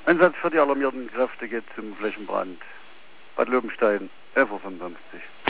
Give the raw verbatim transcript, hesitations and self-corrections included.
Einsatz für die alarmierten Kräfte geht zum Flächenbrand. Bad Lobenstein, elf Uhr fünfundfünfzig.